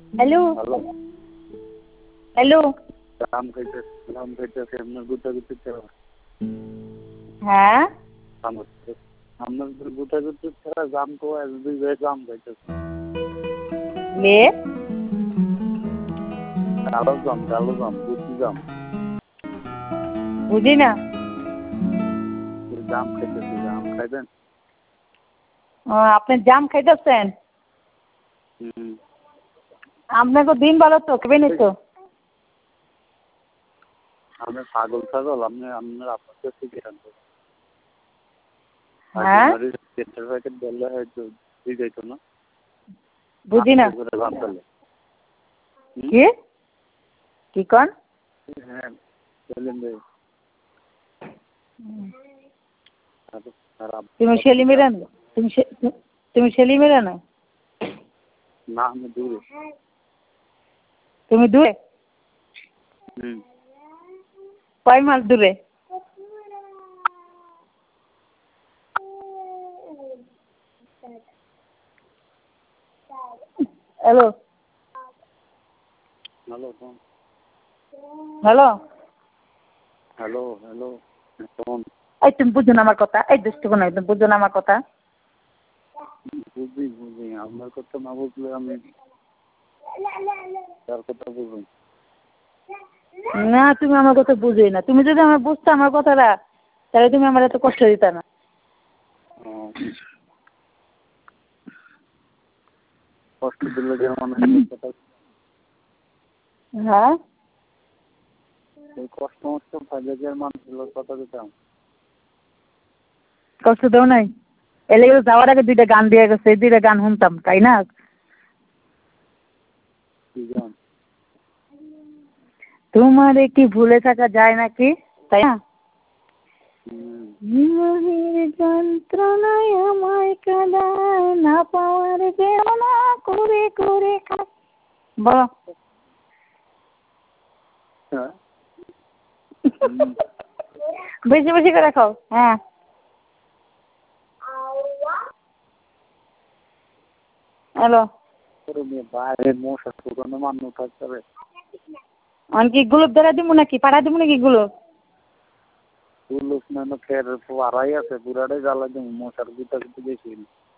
Hello hello hello জাম খাইতেছে আপনার গুটাগুটি ছাড়া হ্যাঁ আপনার গুটাগুটি ছাড়া জাম তো দুই ভাই জাম খাইতেছে লে কালো জাম গুটি জাম বুঝি না জাম খাইতেছে জাম খাইবেন আপনি জাম খাইতেছেন আপনাকে দিন ভালো তো খাবেন তো আপনি ছাগল আপনি আপনার আপনাদের থেকে আনতে হ্যাঁ পেটের প্যাকেট বললে হয়তো দিয়ে যেত না বুঝি না কি কি কন হ্যাঁ বললেন ভাই তুমি সেলিমেরা না তুমি সেলিমেরা না না আমি দূরে তুমি দূরে কয় মাস দূরে hello hello hello hello hello phone এই তুমি বুঝো না আমার কথা এই দুষ্টু কোনো একদম বুঝো না আমার কথা বুঝি আপনার কথা না বুঝলে আমি তার কথা বুঝুন না তুমি আমার কথা বুঝোই না তুমি যদি আমার বুঝতে আমার কথাটা তাহলে তুমি আমার এত কষ্ট দিতে না কষ্ট দিলে যেমন হ্যাঁ কষ্ট মষ্ট ফাইলের মানুষগুলোর কথা দিতাম কষ্ট দেও নাই এলে যাওয়ার আগে দুইটা গান দিয়ে গেছে এই দুইটা গান শুনতাম তাই না তোমারে কি ভুলে থাকা যায় নাকি তাই না যন্ত্রণায় আমায় কাঁদায় না পাওয়ার বেদনা করে করে বলো বেশি বেশি করে খাও হ্যাঁ হ্যালো বাইরে মশা শুকানো মানুষ থাকতে হবে কি গুলোব ধরা দিব নাকি পাড়া দিব নাকি গুলোব গুলোব না ফের আড়াই আছে পুরাটাই জ্বালা দিব মশার গুটা কিন্তু বেশি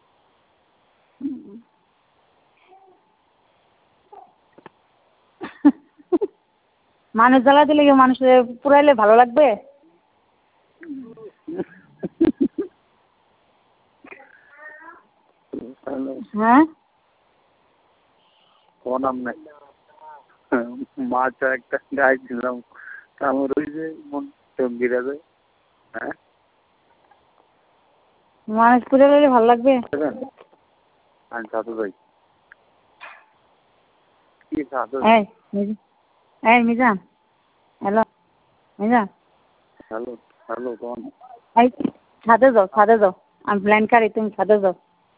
মানুষ জ্বালা দিলে কি মানুষের পুরাইলে ভালো লাগবে হ্যাঁ কোন আমনে মাছ একটা গাই দিলাম আমার ওই যে মন চমকিরা যায় হ্যাঁ মানুষ পুরাইলে ভালো লাগবে আমি সাথে যাই কি সাথে এই Mizan hello Mizan hello hello কোন এই ছাদে যাও আমি প্ল্যান করি তুমি ছাদে যাও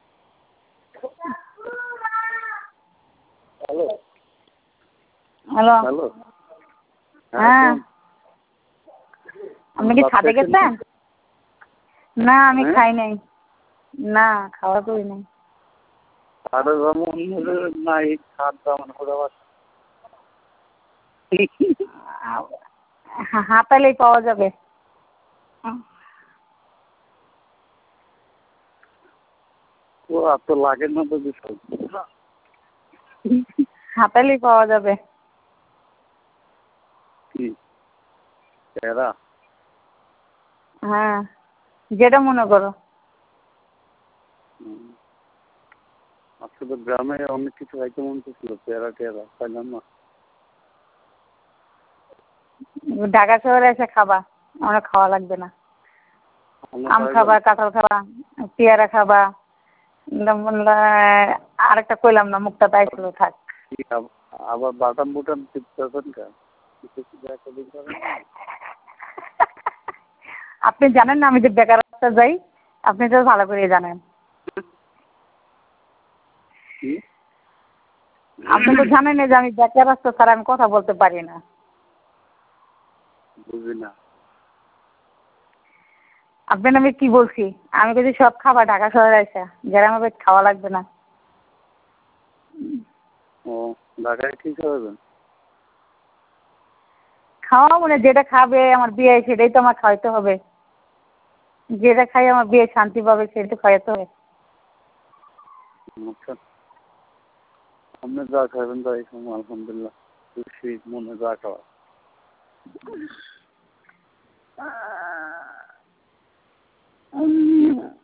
হ্যালো হ্যালো হ্যালো হ্যাঁ আপনি কি ছাদে গেছেন না আমি খাই নাই না খাওয়া করি নাই ছাদে যাবো নাই ছাদ দামান করে হাতালেই পাওয়া যাবে ও এত লাগে না তো বিষয় হাতালেই পাওয়া যাবে কি এরা হ্যাঁ যেটা মনে করো আজকে তো গ্রামে অনেক কিছু খাইতে মন ছিল পেয়ারা পাইলাম না ঢাকা শহরে এসে খাবা আমরা খাওয়া লাগবে না আম খাবা কাঁঠাল খাবা পেয়ারা খাবা আরেকটা কইলাম না মুখটা তাইছিল থাক আবার বাটাম বুটাম চিপতেছেন কেন আপনি জানেন না আমি যে বেকার রাস্তা যাই আপনি তো ভালো করে জানেন আপনি তো জানেন যে আমি বেকার রাস্তা ছাড়া আমি কথা বলতে পারি না বুঝি না আপনার আমি কি বলছি আমি যদি সব খাবা ঢাকা শহরে আসা গ্রামে খাওয়া লাগবে না ও ঢাকায় কি খাওয়াবেন? খাওয়াবো না, যেটা খাবে আমার বিয়ে সেটাই তো আমার খাওয়াইতে হবে। যেটা খাই আমার বিয়ে শান্তি পাবে সেটা খাওয়াতে হবে। আচ্ছা, আপনি যা খাবেন তাই খাবো, আলহামদুলিল্লাহ, খুশি মনে যা খাওয়া।